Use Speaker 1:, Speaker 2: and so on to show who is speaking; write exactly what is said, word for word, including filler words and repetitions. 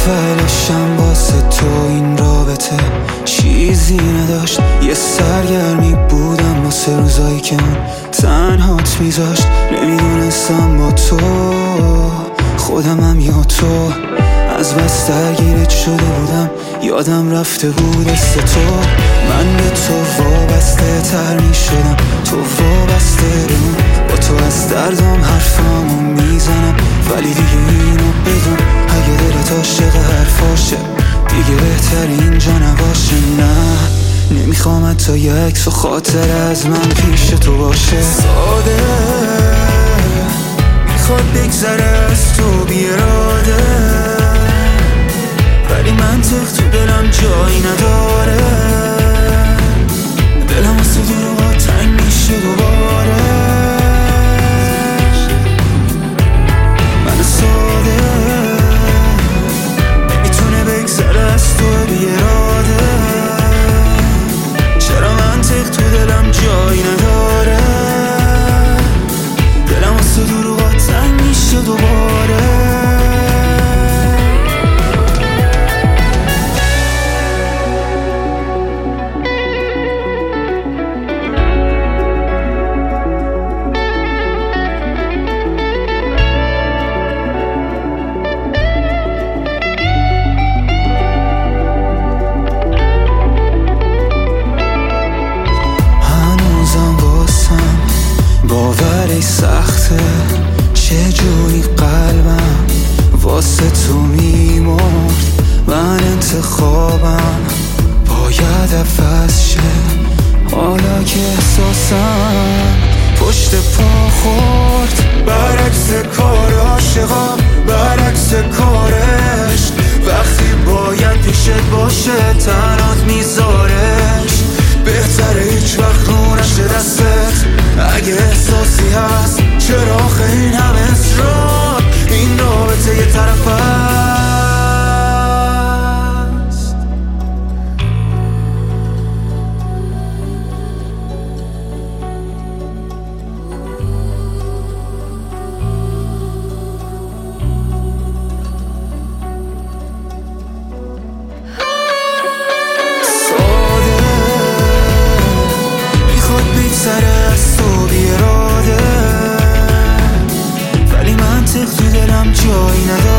Speaker 1: اولشم واسه تو این رابطه چیزی نداشت، یه سرگرمی بودم واسه روزایی که اون تنهات میذاشت. نمیدونستم با تو خودمم یا تو، از بس درگیرت شده بودم یادم رفته بود است تو. من به تو وابسته تر می شدم، تو وابسته بمون. با تو از دردم حرفامو میزنم، ولی دیگه اینو بدون اگه دلت عاشق حرفاشه دیگه بهتر اینجا نباشه. نه نمیخوام حتی یه عکس و خاطر از من پیش تو باشه. ساده میخواد بگذره از تو بیراده، ولی منطق تو دلم جایی نداره. دلم واسه دروغا تنگ میشه دوباره. من ساده نمیتونه بگذره از تو بیراده، چرا منطق تو دلم جایی نداره. دلم واسه دروغا تنگ میشه دوباره. باوری سخته چجوری قلبم واسه تو میمرد. من انتخابم باید عوض شه، حالا که احساسم پشت پا خورد. برعکس کار عاشقا، برعکس کارش، وقتی باید پیشت باشه تنات میذارش. بهتره هیچ وقت رو نشه دستت اگه احساسی هست. چرا آخه این همه اصرار، این رابطه یه طرف هست. ساده میخواد بگذره از تو بیراده، ولی منطق تو دلم جایی نداره.